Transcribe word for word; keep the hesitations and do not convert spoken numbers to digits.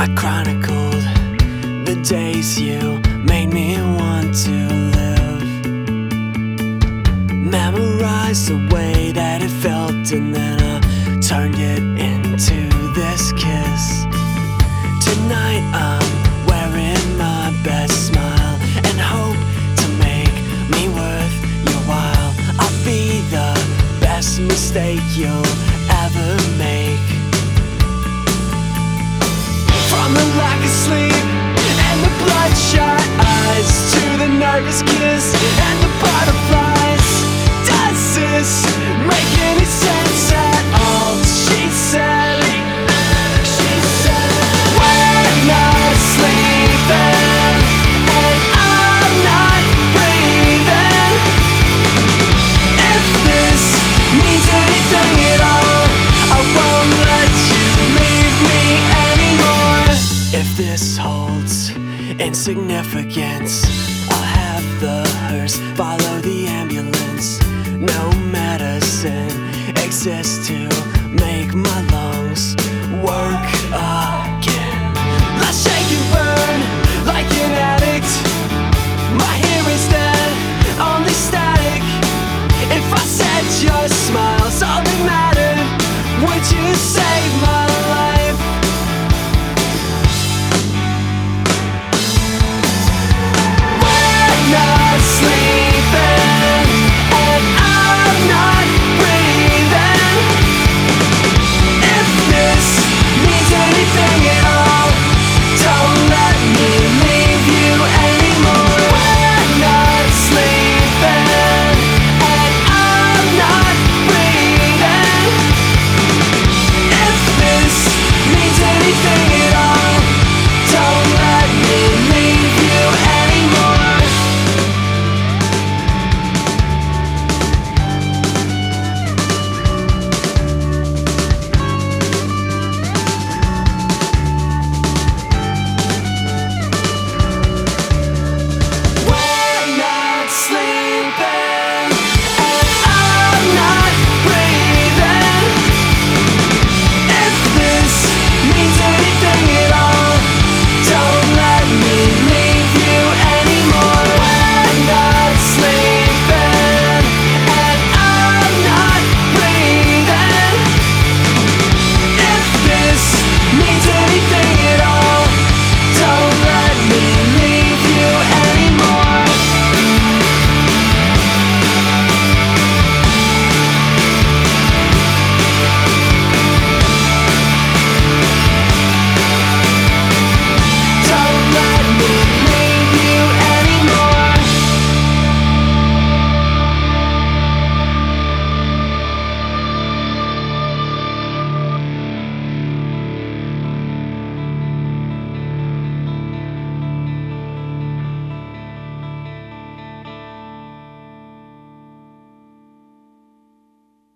I chronicled the days you made me want to live. Memorized the way that it felt, and then I turned it into this kiss. Tonight I'm wearing my best smile and hope to make me worth your while. I'll be the best mistake you'll ever make. From the lack of sleep and the bloodshot eyes to the nervous kiss and the butterflies, does this make any sense at all? She said, she said, we're not sleeping and I'm not breathing. If this means anything at all, I won't let you leave me anymore. If this holds insignificance, I'll have the hearse follow the ambulance. No medicine exists to make my lungs work.